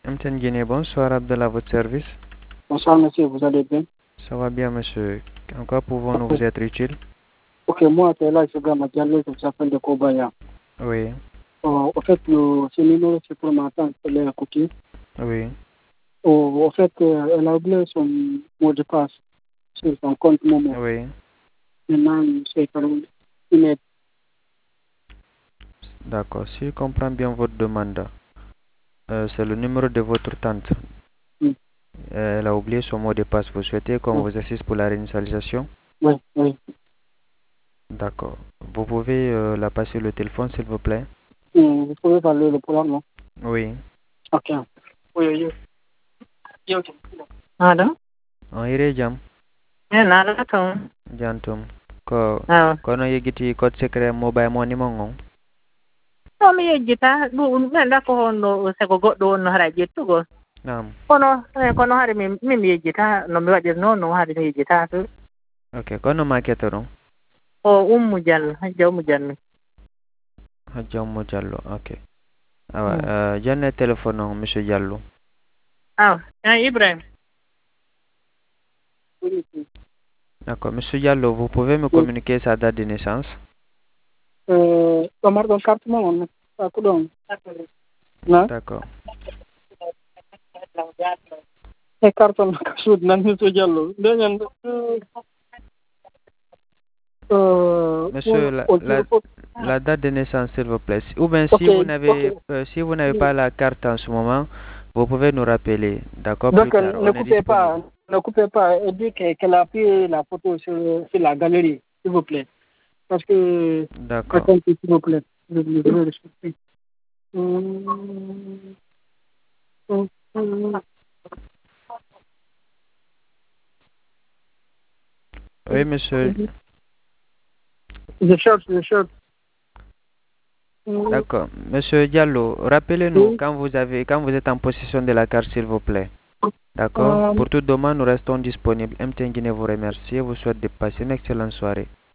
MTN Guinée, bonsoir Abdallah, à votre service. Bonsoir monsieur, vous allez bien? Ça va bien monsieur. En quoi pouvons-nous vous être utiles? Ok, moi c'est là, je suis Diallo, je vous appelle de Kobaya. Oui, En fait, ce numéro c'est pour ma tante, elle est à côté. oui. En fait, elle a oublié son mot de passe sur son compte Momo. Oui, Maintenant, c'est par une aide. d'accord. Si je comprends bien votre demande, c'est le numéro de votre tante. Oui, Elle a oublié son mot de passe. Vous souhaitez qu'on oui, vous assiste pour la réinitialisation? oui, oui. D'accord. Vous pouvez la passer le téléphone, s'il vous plaît? Vous pouvez parler le problème, non? Oui. Ok. Oui, oui. Ada? On irait jam. Nada to. Jantum. Ko Ah. kono yegiti code secret mobile money mongon. To mi yejjita ɗum ɓenɗa ko honno sago goɗɗo wonno hara ƴettugo Naam. kono hari min mi yejjita no mi waɗirno no hari mi yejjita to Ok, kono makete ɗum? o Ummu Diallo hajja Ummu Diallo. Hajja Ummu Diallo, ok. Awa, jonne téléphone on, monsieur Diallo. Ibrahim. D'accord. Monsieur Diallo, vous pouvez me communiquer sa date de naissance? Omar ɗon carte mo on ko ɗon na D'accord. e carte on ka suudi nan Monsieur Diallo ndeñen Monsieur, la date de naissance, s'il vous plaît. Ou bien, si vous n'avez si vous n'avez pas la carte en ce moment, vous pouvez nous rappeler. D'accord, plus donc tard. On est disponible. ne coupez pas et dites qu'elle a pris la photo sur la galerie, s'il vous plaît. Parce que... D'accord. Attends, s'il vous plaît. Oui, monsieur. Je cherche. D'accord. Monsieur Diallo, rappelez-nous quand vous êtes en possession de la carte, s'il vous plaît. D'accord. Pour toute demande, nous restons disponibles. MTN Guinée vous remercie et vous souhaite de passer une excellente soirée.